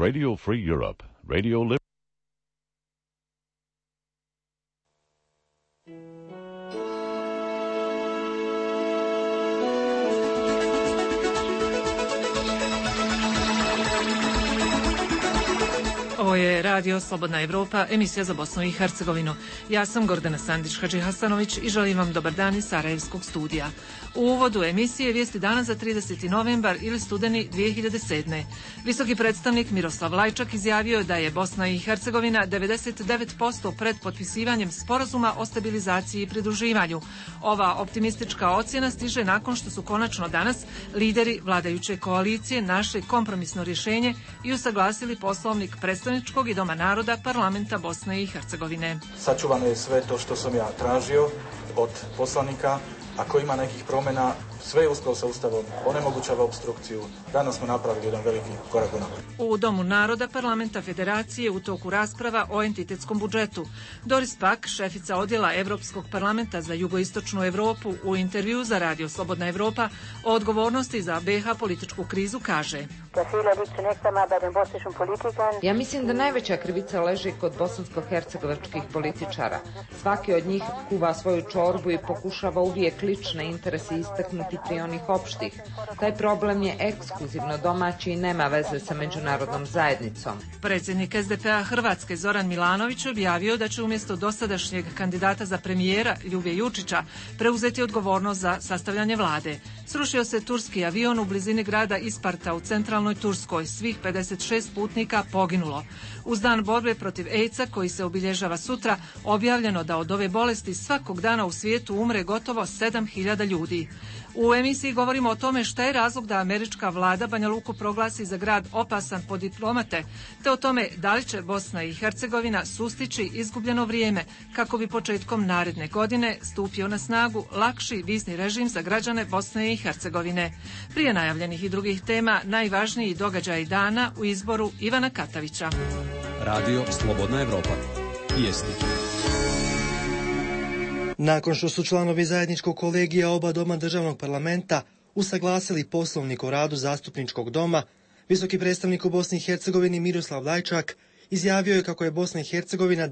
Radio Free Europe, Radio Liberty. Ovo je Radio Slobodna Evropa, emisija za Bosnu i Hercegovinu. Ja sam Gordana Sandić-Hadžihasanović i želim vam dobar dan iz Sarajevskog studija. U uvodu emisije vijesti dana za 30. novembar ili studeni 2007. Visoki predstavnik Miroslav Lajčak izjavio je da je Bosna i Hercegovina 99% pred potpisivanjem sporazuma o stabilizaciji i pridruživanju. Ova optimistička ocjena stiže nakon što su konačno danas lideri vladajuće koalicije našli kompromisno rješenje i usaglasili poslovnik predstavničkog i Doma naroda Parlamenta Bosne i Hercegovine. Sačuvano je sve to što sam ja tražio od poslanika. Ako ima nekih promjena, sve je uspjelo sa Ustavom, onemogućava opstrukciju. Danas smo napravili jedan veliki korak unaprijed. U Domu naroda Parlamenta Federacije u toku rasprava o entitetskom budžetu. Doris Pack, šefica odjela Evropskog parlamenta za jugoistočnu Europu, u intervju za Radio Slobodna Evropa o odgovornosti za BiH političku krizu kaže: Ja mislim da najveća krivica leži kod bosansko-hercegovačkih političara. Svaki od njih kuva svoju čorbu i pokušava uvijek lične interese istaknuti pri onih opštih. Taj problem je ekskluzivno domaći i nema veze sa međunarodnom zajednicom. Predsjednik SDP-a Hrvatske Zoran Milanović objavio da će umjesto dosadašnjeg kandidata za premijera Ljube Jučića preuzeti odgovornost za sastavljanje vlade. Srušio se turski avion u blizini grada Isparta u centralnoj Turskoj. Svih 56 putnika poginulo. Uz dan borbe protiv AIDS-a koji se obilježava sutra, objavljeno da od ove bolesti svakog dana u svijetu umre gotovo 7.000 ljudi. U emisiji govorimo o tome šta je razlog da američka vlada Banja Luku proglasi za grad opasan po diplomate, te o tome da li će Bosna i Hercegovina sustići izgubljeno vrijeme kako bi početkom naredne godine stupio na snagu lakši vizni režim za građane Bosne i Hercegovine. Prije najavljenih i drugih tema, najvažniji događaj dana u izboru Ivana Katavića. Radio Slobodna Evropa. Vijesti. Nakon što su članovi zajedničkog kolegija oba doma državnog parlamenta usaglasili poslovnik o radu zastupničkog doma, visoki predstavnik u Bosni i Hercegovini Miroslav Lajčak izjavio je kako je Bosna i Hercegovina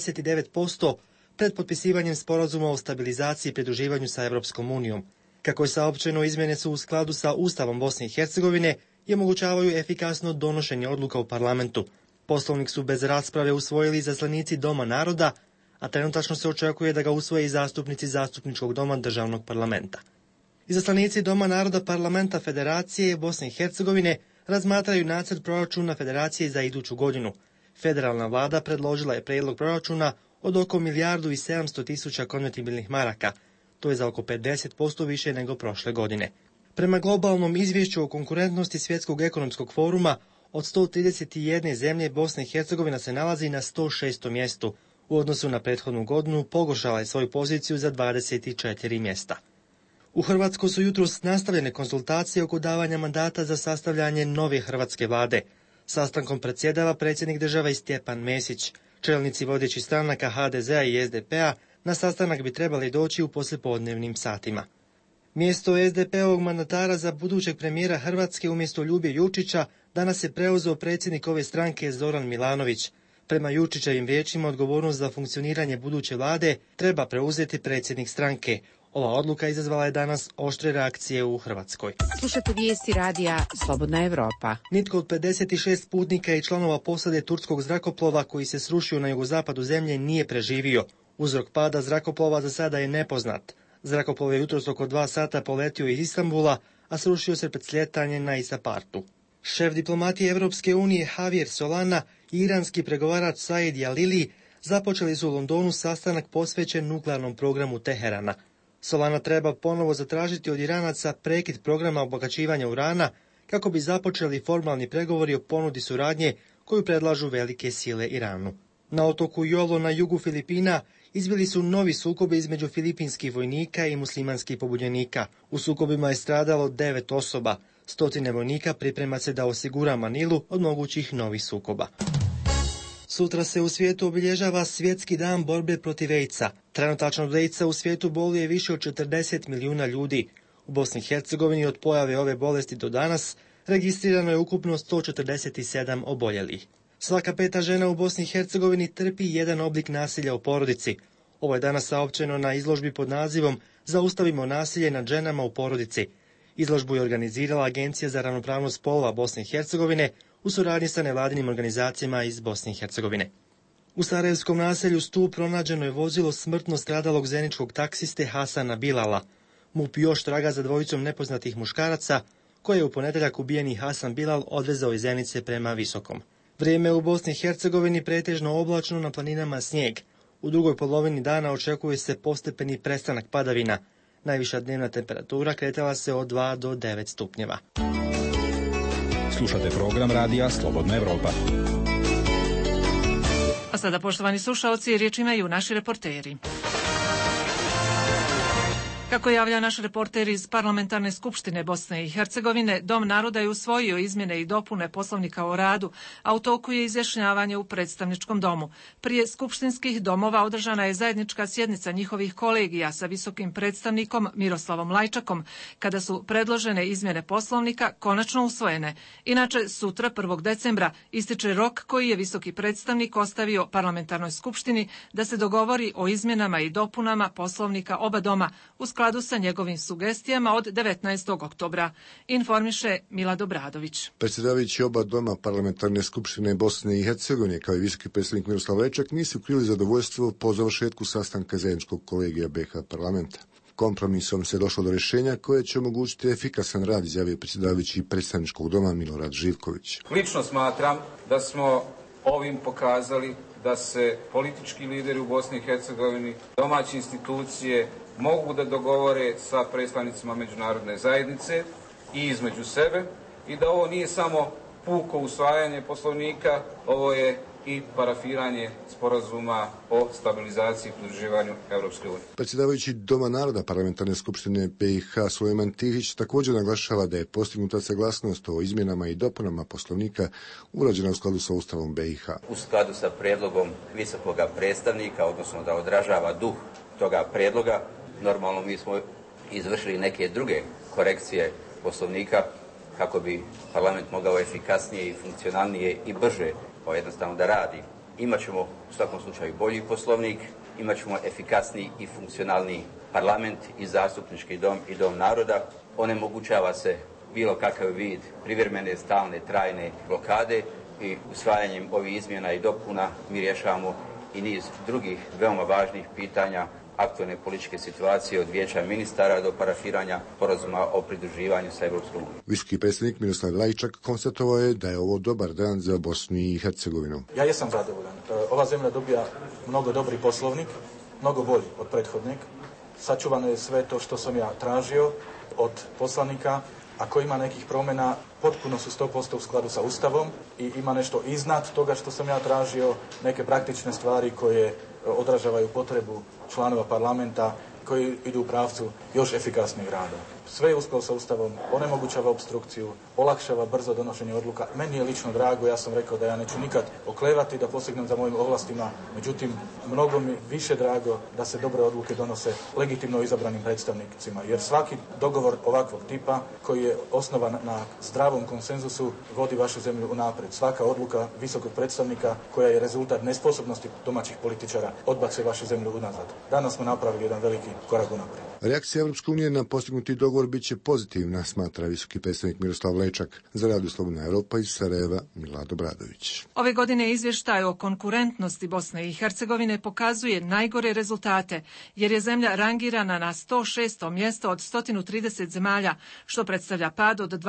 99% pred potpisivanjem sporazuma o stabilizaciji i pridruživanju sa Europskom unijom. Kako je saopćeno, izmjene su u skladu sa Ustavom Bosne i Hercegovine i omogućavaju efikasno donošenje odluka u parlamentu. Poslovnik su bez rasprave usvojili izaslanici Doma naroda, a trenutačno se očekuje da ga usvoje i zastupnici zastupničkog doma državnog parlamenta. Izaslanici Doma naroda Parlamenta Federacije Bosne i Hercegovine razmatraju nacrt proračuna Federacije za iduću godinu. Federalna vlada predložila je prijedlog proračuna od oko 1.700.000 konvertibilnih maraka. To je za oko 50% više nego prošle godine. Prema globalnom izvješću o konkurentnosti Svjetskog ekonomskog foruma, od 131 zemlje Bosna i Hercegovina se nalazi na 106. mjestu. U odnosu na prethodnu godinu pogoršala je svoju poziciju za 24 mjesta. U Hrvatskoj su jutros nastavljene konsultacije oko davanja mandata za sastavljanje nove hrvatske vlade. Sastankom predsjedava predsjednik države Stjepan Mesić. Čelnici vodećih stranaka HDZ-a i SDP-a na sastanak bi trebali doći u poslijepodnevnim satima. Mjesto SDP-ovog mandatara za budućeg premijera Hrvatske umjesto Ljube Jučića danas je preuzeo predsjednik ove stranke Zoran Milanović. Prema Jučićevim riječima, odgovornost za funkcioniranje buduće vlade treba preuzeti predsjednik stranke. Ova odluka izazvala je danas oštre reakcije u Hrvatskoj. Slušajte vijesti radija Slobodna Evropa. Nitko od 56 putnika i članova posade turskog zrakoplova koji se srušio na jugozapadu zemlje nije preživio. Uzrok pada zrakoplova za sada je nepoznat. Zrakoplov je jutros oko 2 sata poletio iz Istanbula, a srušio se pred slijetanjem na Isapartu. Šef diplomatije Europske unije Javier Solana i iranski pregovarač Said Jalili započeli su u Londonu sastanak posvećen nuklearnom programu Teherana. Solana treba ponovo zatražiti od Iranaca prekid programa obogaćivanja urana kako bi započeli formalni pregovori o ponudi suradnje koju predlažu velike sile Iranu. Na otoku Jolo na jugu Filipina izbili su novi sukobi između filipinskih vojnika i muslimanskih pobunjenika. U sukobima je stradalo 9 osoba. 100 vojnika priprema se da osigura Manilu od mogućih novih sukoba. Sutra se u svijetu obilježava Svjetski dan borbe protiv AIDS-a. Trenutačno od AIDS-a u svijetu boluje više od 40 milijuna ljudi. U Bosni i Hercegovini od pojave ove bolesti do danas registrirano je ukupno 147 oboljelih. Svaka 5. žena u Bosni i Hercegovini trpi jedan oblik nasilja u porodici. Ovo je danas saopćeno na izložbi pod nazivom Zaustavimo nasilje nad ženama u porodici. Izložbu je organizirala Agencija za ravnopravnost spolova Bosne i Hercegovine u suradnji sa nevladinim organizacijama iz Bosne i Hercegovine. U sarajevskom naselju Stup pronađeno je vozilo smrtno stradalog zeničkog taksiste Hasana Bilala. MUP još traga za dvojicom nepoznatih muškaraca koje je u ponedjeljak ubijeni Hasan Bilal odvezao iz Zenice prema Visokom. Vrijeme u Bosni i Hercegovini pretežno oblačno, na planinama snijeg. U drugoj polovini dana očekuje se postepeni prestanak padavina. Najviša dnevna temperatura kretala se od 2 do 9 stupnjeva. Slušate program radija Slobodna Evropa. A sada, poštovani slušaoci, riječ imaju naši reporteri. Kako javlja naš reporter iz Parlamentarne skupštine Bosne i Hercegovine, Dom naroda je usvojio izmjene i dopune Poslovnika o radu, a u toku je izjašnjavanje u predstavničkom domu. Prije skupštinskih domova održana je zajednička sjednica njihovih kolegija sa visokim predstavnikom Miroslavom Lajčakom, kada su predložene izmjene Poslovnika konačno usvojene. Inače, sutra 1. decembra ističe rok koji je visoki predstavnik ostavio Parlamentarnoj skupštini da se dogovori o izmjenama i dopunama Poslovnika oba doma u skladu sa njegovim sugestijama od 19. oktobra, informiše Milad Obradović. Predsjedavajući oba doma Parlamentarne skupštine Bosne i Hercegovine kao i visoki predstavnik Miroslav Lajčak nisu krili zadovoljstvo po završetku sastanka zajedničkog kolegija BiH parlamenta. Kompromisom se došlo do rješenja koje će omogućiti efikasan rad, izjavio predsjedavajući predstavničkog doma Milorad Živković. Lično smatram da smo ovim pokazali da se politički lideri u Bosni i Hercegovini, domaće institucije mogu da dogovore sa predstavnicima međunarodne zajednice i između sebe i da ovo nije samo puko usvajanje Poslovnika, ovo je i parafiranje sporazuma o stabilizaciji i pridruživanju Europske unije. Predsjedavajući Doma naroda Parlamentarne skupštine BiH Sulejman Tihić također naglašava da je postignuta saglasnost o izmjenama i dopunama Poslovnika urađena u skladu sa Ustavom BiH. U skladu sa prijedlogom visokog predstavnika, odnosno da odražava duh toga prijedloga, normalno mi smo izvršili neke druge korekcije Poslovnika kako bi parlament mogao efikasnije i funkcionalnije i brže jednostavno da radi. Imaćemo u svakom slučaju bolji Poslovnik, imaćemo efikasniji i funkcionalni parlament i zastupnički dom i dom naroda. Onemogućava se bilo kakav vid privremene, stalne, trajne blokade i usvajanjem ovih izmjena i dopuna mi rješavamo i niz drugih veoma važnih pitanja aktualne političke situacije od vijeća ministara do parafiranja sporazuma o pridruživanju sa Europskom unijom. Visoki predstavnik Miroslav Lajčak konstatovao je da je ovo dobar dan za Bosnu i Hercegovinu. Ja jesam zadovoljan. Ova zemlja dobija mnogo dobri poslovnik, mnogo bolji od prethodnog. Sačuvano je sve to što sam ja tražio od poslanika. Ako ima nekih promjena, potpuno su 100% u skladu sa Ustavom i ima nešto iznad toga što sam ja tražio, neke praktične stvari koje odražavaju potrebu članova parlamenta koji idu u pravcu još efikasnijeg rada. Sve je u skladu sa Ustavom, onemogućava opstrukciju, olakšava brzo donošenje odluka. Meni je lično drago, ja sam rekao da ja neću nikad oklevati da posegnem za mojim ovlastima, međutim, mnogo mi više drago da se dobre odluke donose legitimno izabranim predstavnicima, jer svaki dogovor ovakvog tipa koji je osnovan na zdravom konsenzusu vodi vašu zemlju unaprijed. Svaka odluka visokog predstavnika koja je rezultat nesposobnosti domaćih političara odbace vašu zemlju unazad. Danas smo napravili jedan veliki korak unaprijed. Reakcija Europske unije na postignuti dogovor bit će pozitivna, smatra visoki predstavnik Miroslav Lajčak. Za Radio Slobodna Evropa iz Sarajeva, Milad Obradović. Ove godine izvještaj o konkurentnosti Bosne i Hercegovine pokazuje najgore rezultate, jer je zemlja rangirana na 106. mjesto od 130 zemalja, što predstavlja pad od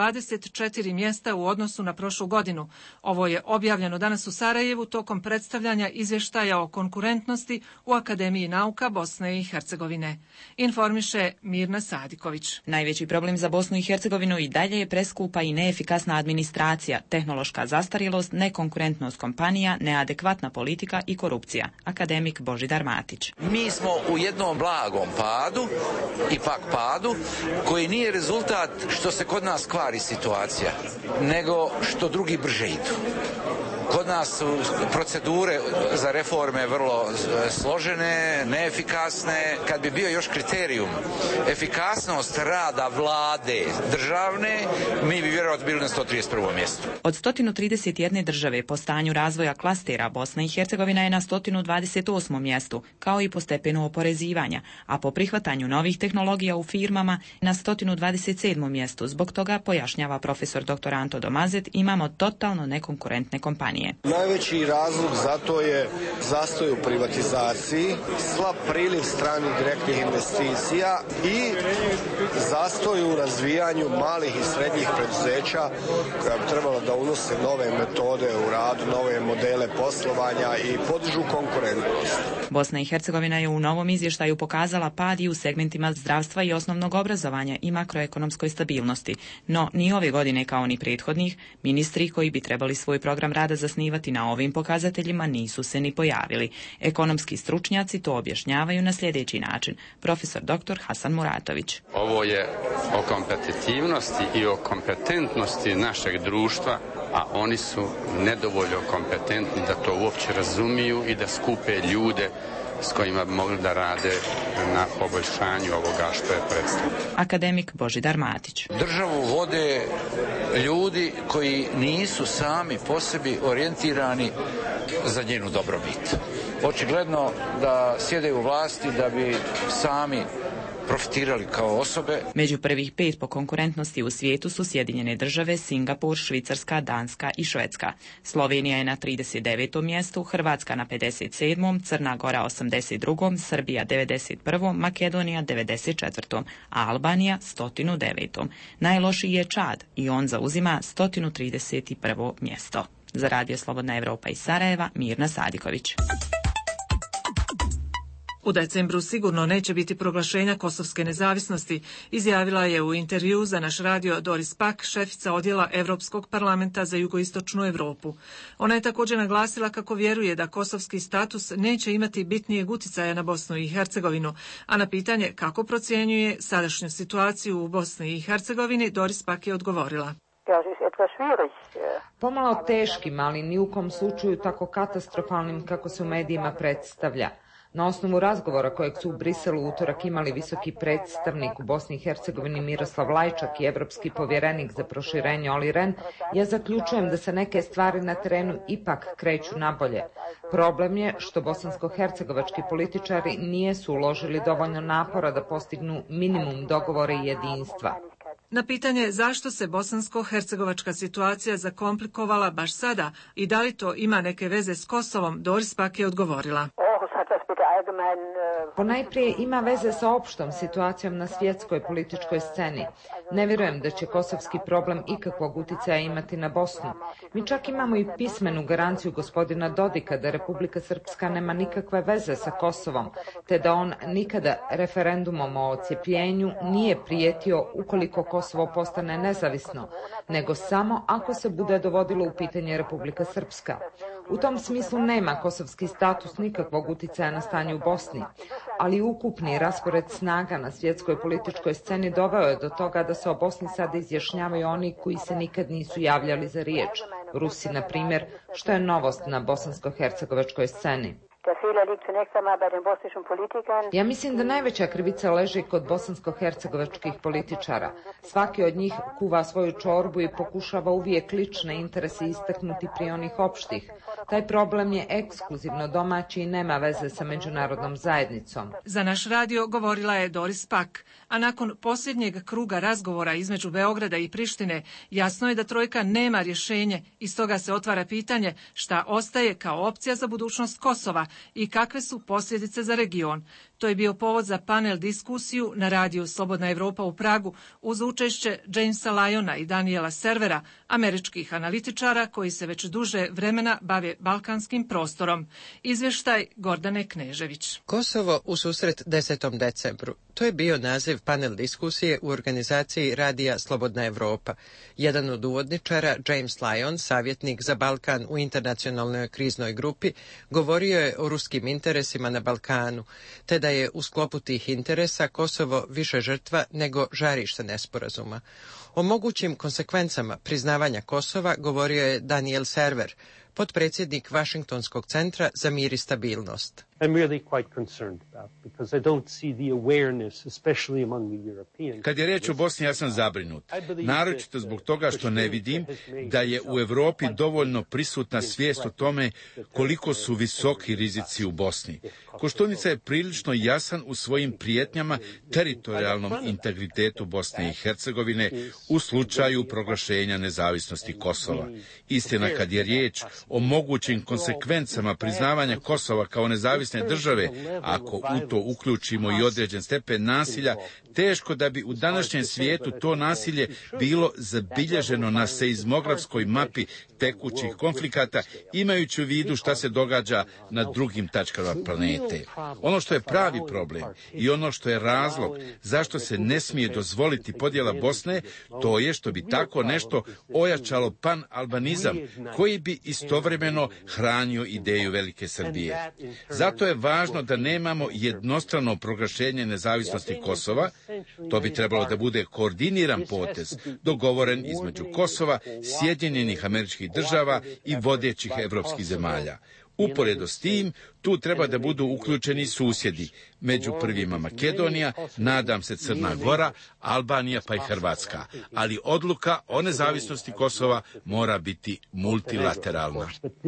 24 mjesta u odnosu na prošlu godinu. Ovo je objavljeno danas u Sarajevu tokom predstavljanja izvještaja o konkurentnosti u Akademiji nauka Bosne i Hercegovine. Informiše Mirna Sadiković. Najveći problem za Bosnu i Hercegovinu i dalje je preskupa i neefikasna administracija, tehnološka zastarjelost, nekonkurentnost kompanija, neadekvatna politika i korupcija. Akademik Božidar Matić. Mi smo u jednom blagom padu, ipak padu, koji nije rezultat što se kod nas kvari situacija, nego što drugi brže idu. Kod nas su procedure za reforme vrlo složene, neefikasne. Kad bi bio još kriterijum efikasnost rada vlade državne, mi bi vjerojatno bili na 131. mjestu. Od 131 države po stanju razvoja klastera Bosna i Hercegovina je na 128. mjestu, kao i po stepenu oporezivanja, a po prihvatanju novih tehnologija u firmama na 127. mjestu. Zbog toga, pojašnjava profesor dr. Anto Domazet, imamo totalno nekonkurentne kompanije. Najveći razlog za to je zastoj u privatizaciji, slab priliv stranih direktnih investicija i zastoj u razvijanju malih i srednjih preduzeća koja bi trebala da unose nove metode u radu, nove modele poslovanja i podižu konkurentnost. Bosna i Hercegovina je u novom izvještaju pokazala pad i u segmentima zdravstva i osnovnog obrazovanja i makroekonomskoj stabilnosti, no ni ove godine kao ni prethodnih, ministri koji bi trebali svoj program rada zasnivati na ovim pokazateljima nisu se ni pojavili. Ekonomski stručnjaci to objašnjavaju na sljedeći način. Profesor dr. Hasan Muratović. Ovo je o kompetitivnosti i o kompetentnosti našeg društva, a oni su nedovoljno kompetentni da to uopće razumiju i da skupe ljude s kojima bi mogli da rade na poboljšanju ovoga što je predstavljeno. Akademik Božidar Matić. Državu vode ljudi koji nisu sami po sebi orijentirani za njenu dobrobit. Očigledno da sjede u vlasti da bi sami profitirali kao osobe. Među prvih 5 po konkurentnosti u svijetu su Sjedinjene države, Singapur, Švicarska, Danska i Švedska. Slovenija je na 39. mjestu, Hrvatska na 57., Crna Gora 82., Srbija 91., Makedonija 94., a Albanija 109. Najlošiji je Čad i on zauzima 131. mjesto. Za Radio Slobodna Evropa iz Sarajeva, Mirna Sadiković. U decembru sigurno neće biti proglašenja kosovske nezavisnosti, izjavila je u intervju za naš radio Doris Pack, šefica odjela Europskog parlamenta za jugoistočnu Europu. Ona je također naglasila kako vjeruje da kosovski status neće imati bitnijeg uticaja na Bosnu i Hercegovinu, a na pitanje kako procjenjuje sadašnju situaciju u Bosni i Hercegovini, Doris Pack je odgovorila. Pomalo teškim, ali ni u kom slučaju tako katastrofalnim kako se u medijima predstavlja. Na osnovu razgovora kojeg su u Briselu utorak imali visoki predstavnik u Bosni i Hercegovini Miroslav Lajčak i evropski povjerenik za proširenje Olli Rehn, ja zaključujem da se neke stvari na terenu ipak kreću nabolje. Problem je što bosansko-hercegovački političari nisu uložili dovoljno napora da postignu minimum dogovora i jedinstva. Na pitanje zašto se bosansko-hercegovačka situacija zakomplikovala baš sada i da li to ima neke veze s Kosovom, Doris Pack je odgovorila. Ponajprije ima veze sa opštom situacijom na svjetskoj političkoj sceni. Ne vjerujem da će kosovski problem ikakvog uticaja imati na Bosnu. Mi čak imamo i pismenu garanciju gospodina Dodika da Republika Srpska nema nikakve veze sa Kosovom, te da on nikada referendumom o odcijepljenju nije prijetio ukoliko Kosovo postane nezavisno, nego samo ako se bude dovodilo u pitanje Republika Srpska. U tom smislu nema kosovski status nikakvog uticaja na stanje u Bosni, ali ukupni raspored snaga na svjetskoj političkoj sceni doveo je do toga da se o Bosni sada izjašnjavaju oni koji se nikad nisu javljali za riječ. Rusi, na primjer, što je novost na bosansko-hercegovačkoj sceni. Ja mislim da najveća krivica leži kod bosansko-hercegovačkih političara. Svaki od njih kuva svoju čorbu i pokušava uvijek lične interese istaknuti prije onih opštih. Taj problem je ekskluzivno domaći i nema veze sa međunarodnom zajednicom. Za naš radio govorila je Doris Pack, a nakon posljednjeg kruga razgovora između Beograda i Prištine jasno je da trojka nema rješenje i stoga se otvara pitanje šta ostaje kao opcija za budućnost Kosova i kakve su posljedice za region. To je bio povod za panel diskusiju na radiju Slobodna Evropa u Pragu uz učešće Jamesa Lyona i Daniela Servera, američkih analitičara koji se već duže vremena bave balkanskim prostorom. Izvještaj Gordane Knežević. Kosovo u susret 10. decembru. To je bio naziv panel diskusije u organizaciji radija Slobodna Evropa. Jedan od uvodničara, James Lyon, savjetnik za Balkan u internacionalnoj kriznoj grupi, govorio je o ruskim interesima na Balkanu, te da je u sklopu tih interesa Kosovo više žrtva nego žarište nesporazuma. O mogućim konsekvencama priznavanja Kosova govorio je Daniel Server, potpredsjednik Vašingtonskog centra za mir i stabilnost. Kad je riječ o Bosni, ja sam zabrinut. Naročito zbog toga što ne vidim da je u Europi dovoljno prisutna svijest o tome koliko su visoki rizici u Bosni. Koštunica je prilično jasan u svojim prijetnjama teritorijalnom integritetu Bosne i Hercegovine u slučaju proglašenja nezavisnosti Kosova. Istina, kad je riječ o mogućim konsekvencama priznavanja Kosova kao nezavisne države, ako u to uključimo i određen stepen nasilja, teško da bi u današnjem svijetu to nasilje bilo zabilježeno na seizmografskoj mapi tekućih konflikata, imajući u vidu šta se događa na drugim tačkama planete. Ono što je pravi problem i ono što je razlog zašto se ne smije dozvoliti podjela Bosne, to je što bi tako nešto ojačalo pan-albanizam, koji bi istovremeno hranio ideju Velike Srbije. Zato je važno da nemamo jednostrano proglašenje nezavisnosti Kosova. To bi trebalo da bude koordiniran potez, dogovoren između Kosova, Sjedinjenih Američkih Država i vodećih evropskih zemalja. Uporedo s tim, tu treba da budu uključeni susjedi, među prvima Makedonija, nadam se Crna Gora, Albanija pa i Hrvatska, ali odluka o nezavisnosti Kosova mora biti multilateralna.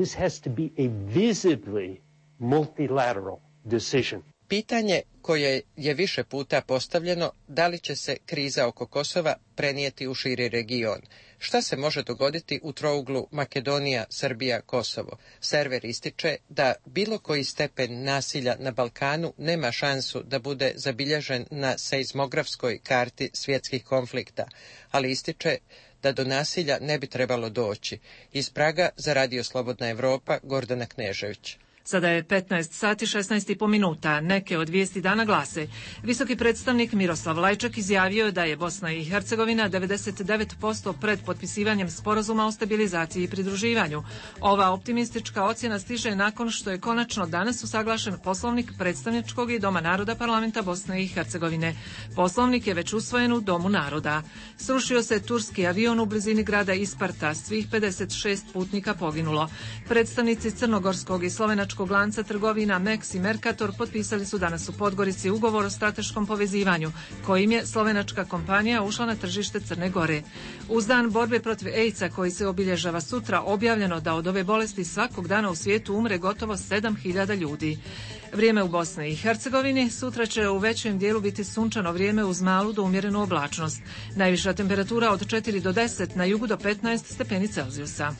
Pitanje koje je više puta postavljeno, da li će se kriza oko Kosova prenijeti u širi region. Šta se može dogoditi u trouglu Makedonija, Srbija, Kosovo? Server ističe da bilo koji stepen nasilja na Balkanu nema šansu da bude zabilježen na seizmografskoj karti svjetskih konflikta, ali ističe da do nasilja ne bi trebalo doći. Iz Praga za Radio Slobodna Evropa, Gordana Knežević. Sada je 15 sati 16,5 minuta. Neke od vijesti dana glase: visoki predstavnik Miroslav Lajčak izjavio da je Bosna i Hercegovina 99% pred potpisivanjem sporazuma o stabilizaciji i pridruživanju. Ova optimistička ocjena stiže nakon što je konačno danas usaglašen poslovnik predstavničkog i Doma naroda parlamenta Bosne i Hercegovine. Poslovnik je već usvojen u Domu naroda. Srušio se turski avion u blizini grada Isparta, svih 56 putnika poginulo. Predstavnici crnogorskog i slovenačkog lanca trgovina Mex i Mercator potpisali su danas u Podgorici ugovor o strateškom povezivanju, kojim je slovenačka kompanija ušla na tržište Crne Gore. Uz dan borbe protiv AIDS-a koji se obilježava sutra, objavljeno da od ove bolesti svakog dana u svijetu umre gotovo 7.000 ljudi. Vrijeme u Bosni i Hercegovini: sutra će u većem dijelu biti sunčano vrijeme uz malu do umjerenu oblačnost. Najviša temperatura od 4 do 10, na jugu do 15 stepeni Celzijusa.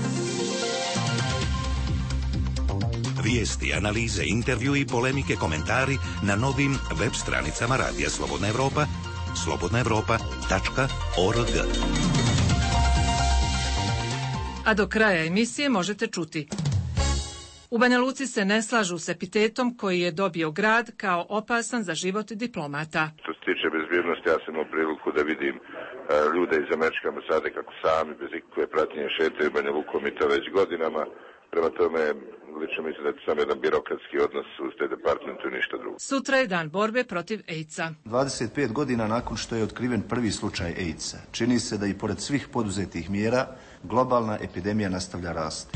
Vijesti, analize, intervju i polemike, komentari na novim web stranicama Radija Slobodna Evropa, slobodnaevropa.org. A do kraja emisije možete čuti: u Banja Luci se ne slažu s epitetom koji je dobio grad kao opasan za život diplomata. Što se tiče bezbjednosti, ja sam imao priliku da vidim ljude iz američke ambasade kako sami bez ikakve pratnje šetaju Banja Lukom i to već godinama. Prema tome, lično mislim da je to samo jedan birokratski odnos u State Departmentu i ništa drugo. Sutra je dan borbe protiv AIDS-a. 25 godina nakon što je otkriven prvi slučaj AIDS-a, čini se da i pored svih poduzetih mjera, globalna epidemija nastavlja rasti.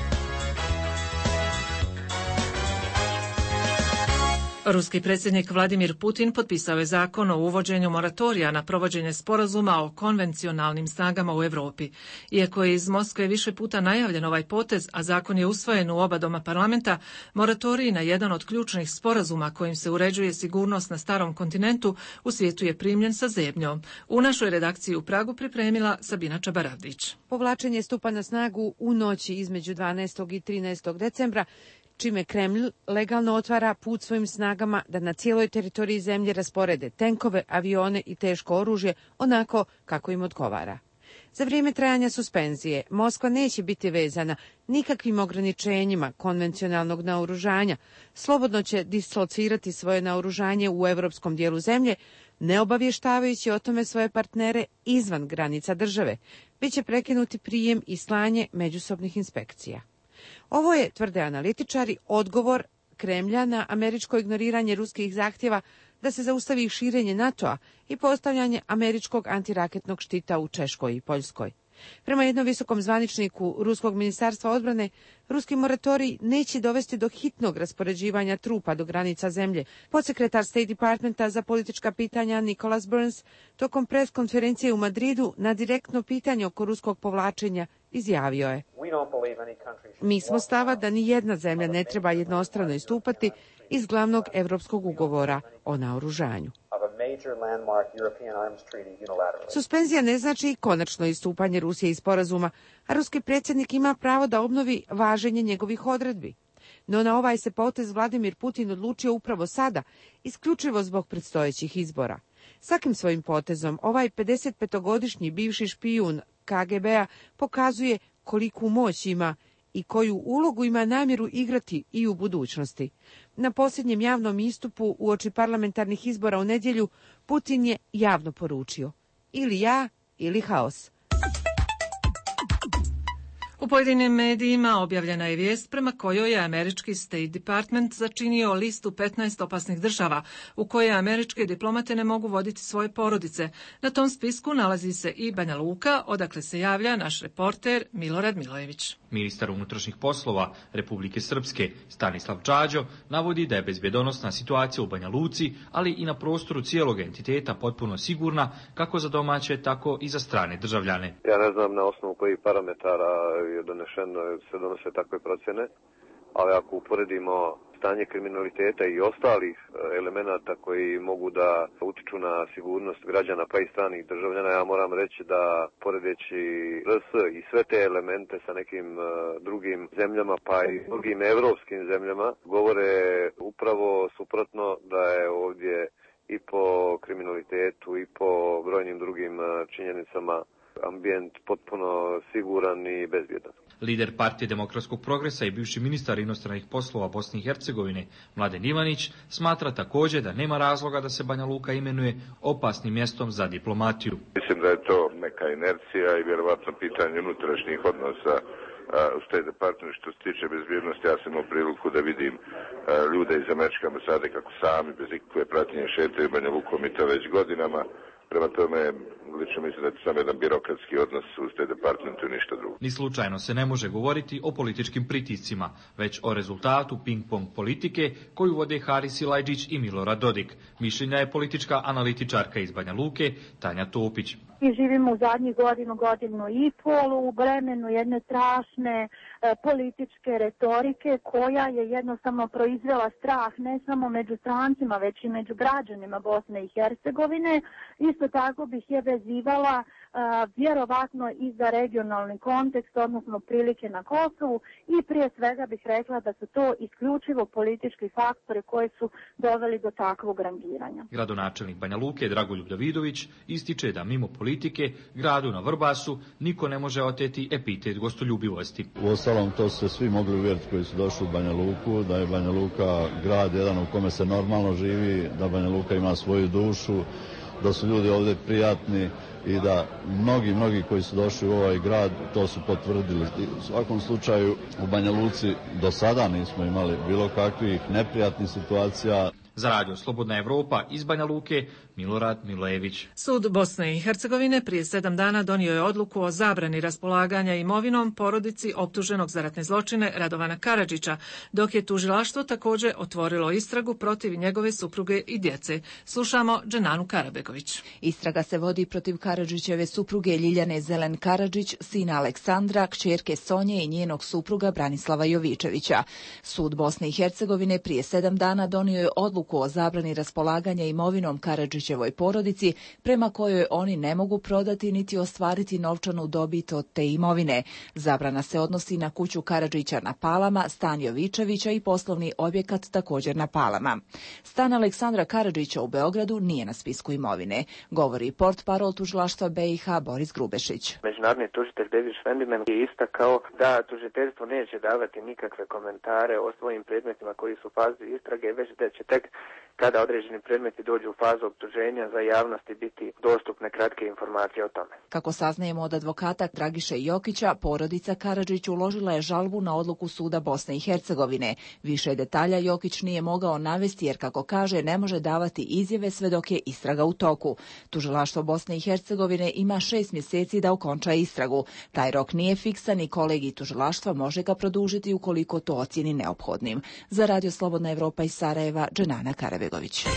Ruski predsjednik Vladimir Putin potpisao je zakon o uvođenju moratorija na provođenje sporazuma o konvencionalnim snagama u Europi. Iako je iz Moskve više puta najavljen ovaj potez, a zakon je usvojen u oba doma parlamenta, moratorij na jedan od ključnih sporazuma kojim se uređuje sigurnost na starom kontinentu u svijetu je primljen sa zebnjom. U našoj redakciji u Pragu pripremila Sabina Čabaravdić. Povlačenje stupa na snagu u noći između 12. i 13. decembra, čime Kremlj legalno otvara put svojim snagama da na cijeloj teritoriji zemlje rasporede tenkove, avione i teško oružje onako kako im odgovara. Za vrijeme trajanja suspenzije Moskva neće biti vezana nikakvim ograničenjima konvencionalnog naoružanja, slobodno će dislocirati svoje naoružanje u europskom dijelu zemlje, ne obavještavajući o tome svoje partnere izvan granica države, već će prekinuti prijem i slanje međusobnih inspekcija. Ovo je, tvrde analitičari, odgovor Kremlja na američko ignoriranje ruskih zahtjeva da se zaustavi širenje NATO-a i postavljanje američkog antiraketnog štita u Češkoj i Poljskoj. Prema jednom visokom zvaničniku Ruskog ministarstva odbrane, ruski moratorij neće dovesti do hitnog raspoređivanja trupa do granica zemlje. Podsekretar State Departmenta za politička pitanja Nicholas Burns tokom pres konferencije u Madridu na direktno pitanje oko ruskog povlačenja izjavio je: Mi smo stava da ni jedna zemlja ne treba jednostrano istupati iz glavnog evropskog ugovora o naoružanju. Suspenzija ne znači i konačno istupanje Rusije iz sporazuma, a ruski predsjednik ima pravo da obnovi važenje njegovih odredbi. No na ovaj se potez Vladimir Putin odlučio upravo sada, isključivo zbog predstojećih izbora. Svakim svojim potezom ovaj 55-godišnji bivši špijun KGB-a pokazuje koliku moć ima i koju ulogu ima namjeru igrati i u budućnosti. Na posljednjem javnom istupu uoči parlamentarnih izbora u nedjelju Putin je javno poručio: ili ja ili haos. U pojedinim medijima objavljena je vijest prema kojoj je američki State Department začinio listu 15 opasnih država u koje američke diplomate ne mogu voditi svoje porodice. Na tom spisku nalazi se i Banja Luka, odakle se javlja naš reporter Milorad Milojević. Ministar unutrašnjih poslova Republike Srpske Stanislav Čađo navodi da je bezbjedonosna situacija u Banja Luci, ali i na prostoru cijelog entiteta potpuno sigurna kako za domaće, tako i za strane državljane. Ja ne znam na osnovu kojih parametara je se donose takve procjene, ali ako uporedimo stanje kriminaliteta i ostalih elemenata koji mogu da utiču na sigurnost građana pa i stranih državljana, ja moram reći da poredeći RS i sve te elemente sa nekim drugim zemljama pa i drugim evropskim zemljama govore upravo suprotno, da je ovdje i po kriminalitetu i po brojnim drugim činjenicama ambijent potpuno siguran i bezbjedan. Lider Partije demokratskog progresa i bivši ministar inostranih poslova Bosne i Hercegovine Mladen Ivanić smatra također da nema razloga da se Banja Luka imenuje opasnim mjestom za diplomatiju. Mislim da je to neka inercija i vjerovatno pitanje unutrašnjih odnosa u State Department. Što se tiče bezbjednosti, ja sam imao priliku da vidim ljude iz američke ambasade kako sami bez ikakve pratnje šetaju Banja Lukom i to već godinama. Prema tome, lično mislim da je to samo jedan birokratski odnos u State Departmentu i ništa drugo. Ni slučajno se ne može govoriti o političkim pritiscima, već o rezultatu ping-pong politike koju vode Haris Silajdžić i Milorad Dodik. Mišljenja je politička analitičarka iz Banja Luke Tanja Topić. Mi živimo u zadnjih godinu i pol u vremenu jedne strašne političke retorike koja je jednostavno proizvela strah ne samo među strancima, već i među građanima Bosne i Hercegovine. Isto tako bih je vezivala vjerovatno i za regionalni kontekst, odnosno prilike na Kosovu, i prije svega bih rekla da su to isključivo politički faktori koji su doveli do takvog rangiranja. Gradonačelnik Banja Luke Dragoljub Davidović ističe da mimo politike gradu na Vrbasu niko ne može oteti epitet gostoljubivosti. Uostalom, to su se svi mogli uvjeriti koji su došli u Banja Luku, da je Banja Luka grad jedan u kome se normalno živi, da Banja Luka ima svoju dušu, da su ljudi ovdje prijatni i da mnogi koji su došli u ovaj grad to su potvrdili. U svakom slučaju u Banja Luci do sada nismo imali bilo kakvih neprijatnih situacija. Za radio Slobodna Evropa iz Banja Luke, Milorad Milojević. Sud Bosne i Hercegovine prije 7 dana donio je odluku o zabrani raspolaganja imovinom porodici optuženog za ratne zločine Radovana Karadžića, dok je tužilaštvo također otvorilo istragu protiv njegove supruge i djece. Slušamo Dženanu Karabegović. Istraga se vodi protiv Karadžićeve supruge Ljiljane Zelen Karadžić, sina Aleksandra, kćerke Sonje i njenog supruga Branislava Jovičevića. Sud Bosne i Hercegovine prije 7 dana donio je odluku o zabrani raspolaganja imovinom Karadžićevoj porodici, prema kojoj oni ne mogu prodati niti ostvariti novčanu dobit od te imovine. Zabrana se odnosi na kuću Karadžića na Palama, stan Jovičevića i poslovni objekat također na Palama. Stan Aleksandra Karadžića u Beogradu nije na spisku imovine, govori portparol tužilaštva BiH Boris Grubešić. Međunarodni tužitelj David Švendimen je istakao da tužiteljstvo neće davati nikakve komentare o svojim predmetima koji su u fazi istrage, već da će tek kada određeni predmeti dođu u fazu optuženja za javnosti biti dostupne kratke informacije o tome. Kako saznajemo od advokata Dragiše Jokića, porodica Karadžić uložila je žalbu na odluku suda Bosne i Hercegovine. Više detalja Jokić nije mogao navesti jer, kako kaže, ne može davati izjave sve dok je istraga u toku. Tužilaštvo Bosne i Hercegovine ima 6 mjeseci da okonča istragu. Taj rok nije fiksan i kolegij tužilaštva može ga produžiti ukoliko to ocijeni neophodnim. Za Radio Slobodna Evropa iz Sarajeva, Dženana Karabegović.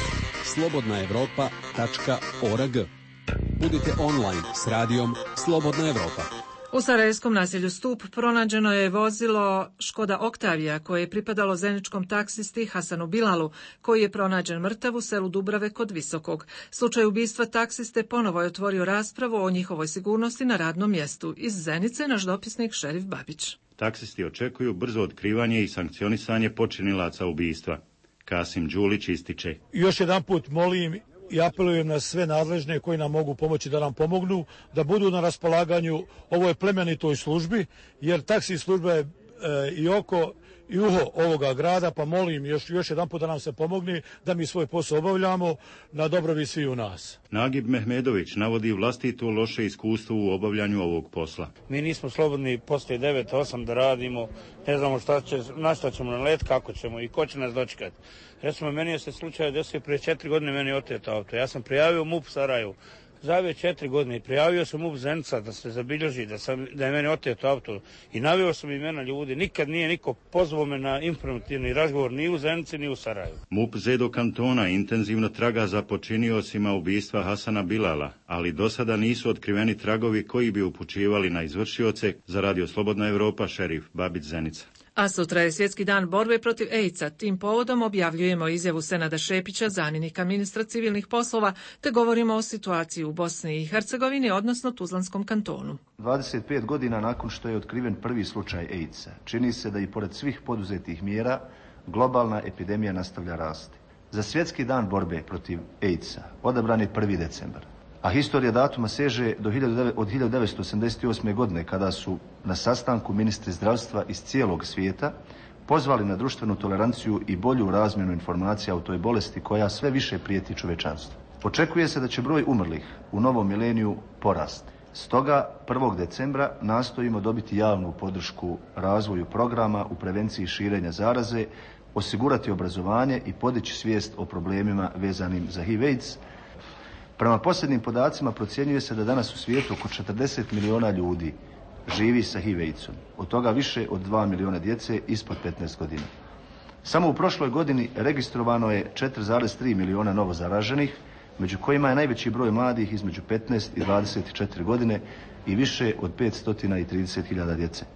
slobodnaevropa.org. Budite online s radijom Slobodna Evropa. U sarajevskom naselju Stup pronađeno je vozilo Škoda Oktavija koje je pripadalo zeničkom taksisti Hasanu Bilalu, koji je pronađen mrtav u selu Dubrave kod Visokog. Slučaj ubistva taksiste ponovo je otvorio raspravu o njihovoj sigurnosti na radnom mjestu. Iz Zenice naš dopisnik Šerif Babić. Taksisti očekuju brzo otkrivanje i sankcionisanje počinilaca ubistva. Kasim Đulić ističe. Još jedan put molim i apelujem na sve nadležne koji nam mogu pomoći da nam pomognu, da budu na raspolaganju ovoj plemenitoj službi, jer taksi služba je i oko i uho ovoga grada, pa molim još jedan put da nam se pomogne, da mi svoj posao obavljamo na dobrobit svih u nas. Nagib Mehmedović navodi vlastito loše iskustvo u obavljanju ovog posla. Mi nismo slobodni poslije 9-8 da radimo, ne znamo na šta ćemo nalet, kako ćemo i ko će nas dočekati. Recimo, meni je se slučaj desio prije 4 godine, meni je oteto auto. Ja sam prijavio MUP Sarajevo. Zavio 4 godine i prijavio sam MUP Zenica da se zabilježi da je meni oteto auto i naveo sam imena ljudi. Nikad nije niko pozvao me na informativni razgovor ni u Zenici ni u Sarajevu. MUP Zedo kantona intenzivno traga za počiniocima ubistva Hasana Bilala, ali do sada nisu otkriveni tragovi koji bi upućivali na izvršioce. Za Radio Slobodna Evropa, Šerif Babić, Zenica. A sutra je Svjetski dan borbe protiv AIDS-a. Tim povodom objavljujemo izjavu Senada Šepića, zamjenika ministra civilnih poslova, te govorimo o situaciji u Bosni i Hercegovini, odnosno Tuzlanskom kantonu. 25 godina nakon što je otkriven prvi slučaj AIDS-a, čini se da i pored svih poduzetih mjera, globalna epidemija nastavlja rasti. Za Svjetski dan borbe protiv AIDS-a odabran je 1. decembar. A historija datuma seže od 1988. godine, kada su na sastanku ministri zdravstva iz cijelog svijeta pozvali na društvenu toleranciju i bolju razmjenu informacija o toj bolesti koja sve više prijeti čovečanstvu. Očekuje se da će broj umrlih u novom mileniju porasti. Stoga 1. decembra nastojimo dobiti javnu podršku razvoju programa u prevenciji širenja zaraze, osigurati obrazovanje i podići svijest o problemima vezanim za HIV/AIDS. Prema posljednjim podacima procjenjuje se da danas u svijetu oko 40 miliona ljudi živi sa HIV/AIDS-om, od toga više od 2 miliona djece ispod 15 godina. Samo u prošloj godini registrovano je 4,3 miliona novo zaraženih, među kojima je najveći broj mladih između 15 i 24 godine i više od 530.000 djece.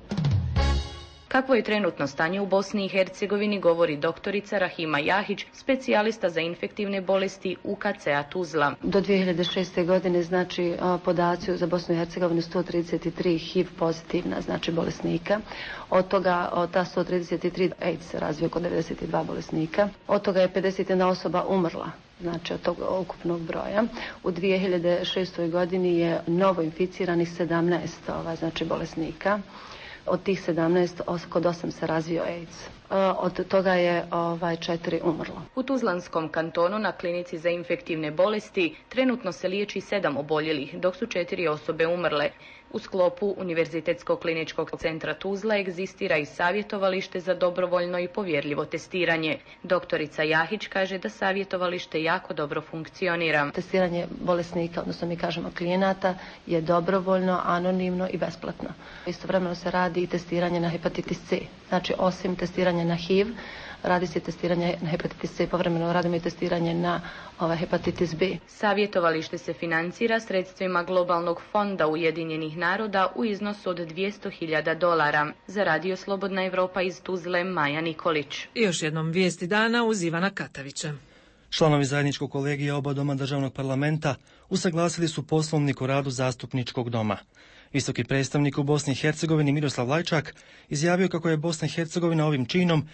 Kakvo je trenutno stanje u Bosni i Hercegovini, govori doktorica Rahima Jahić, specijalista za infektivne bolesti UKC-a Tuzla. Do 2006. godine, znači, podaci za Bosnu i Hercegovinu 133 HIV pozitivna, znači, bolesnika. Od toga, ta 133 AIDS razvio oko 92 bolesnika. Od toga je 51 osoba umrla, znači od tog ukupnog broja. U 2006. godini je novo inficiranih 17 znači, bolesnika. Od tih 17, kod 8 se razvio AIDS. Od toga je 4 umrlo. U Tuzlanskom kantonu na klinici za infektivne bolesti trenutno se liječi 7 oboljelih, dok su 4 osobe umrle. U sklopu Univerzitetskog kliničkog centra Tuzla egzistira i savjetovalište za dobrovoljno i povjerljivo testiranje. Doktorica Jahić kaže da savjetovalište jako dobro funkcionira. Testiranje bolesnika, odnosno mi kažemo klijenata, je dobrovoljno, anonimno i besplatno. Istovremeno se radi i testiranje na hepatitis C. Znači, osim testiranja na HIV, radi se testiranje na hepatitis C, povremeno radimo i testiranje na hepatitis B. Savjetovalište se financira sredstvima Globalnog fonda Ujedinjenih naroda u iznosu od $200.000. Za Radio Slobodna Evropa iz Tuzle, Maja Nikolić. I još jednom vijesti dana uz Ivana Katavića. Članovi zajedničkog kolegija oba doma državnog parlamenta usaglasili su poslovnik o radu zastupničkog doma. Visoki predstavnik u Bosni i Hercegovini Miroslav Lajčak izjavio kako je Bosna i Hercegovina ovim činom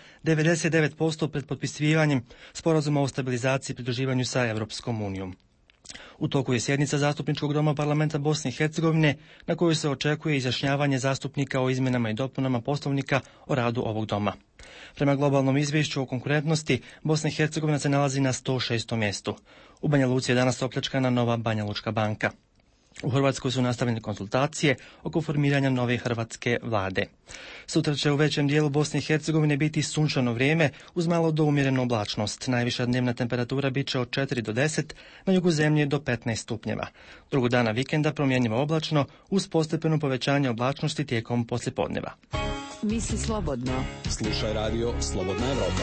99% pred potpisivanjem sporazuma o stabilizaciji i pridruživanju sa Europskom unijom. U toku je sjednica zastupničkog doma parlamenta Bosne i Hercegovine na kojoj se očekuje izjašnjavanje zastupnika o izmjenama i dopunama poslovnika o radu ovog doma. Prema globalnom izvješću o konkurentnosti, Bosna i Hercegovina se nalazi na 106. mjestu. U Banja Luci je danas opljačkana nova Banja Lučka banka. U Hrvatskoj su nastavljene konsultacije oko formiranja nove hrvatske vlade. Sutra će u većem dijelu Bosne i Hercegovine biti sunčano vrijeme uz malo do umjerenu oblačnost. Najviša dnevna temperatura bit će od 4 do 10, na jugu zemlje do 15 stupnjeva. Drugog dana vikenda promjenjivo oblačno uz postepeno povećanje oblačnosti tijekom poslijepodneva. Misli slobodno. Slušaj radio Slobodna Evropa.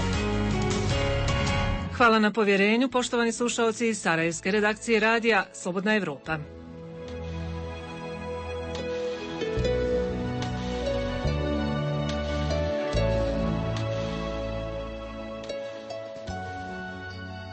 Hvala na povjerenju, poštovani slušalci iz Sarajevske redakcije radija Slobodna Evropa.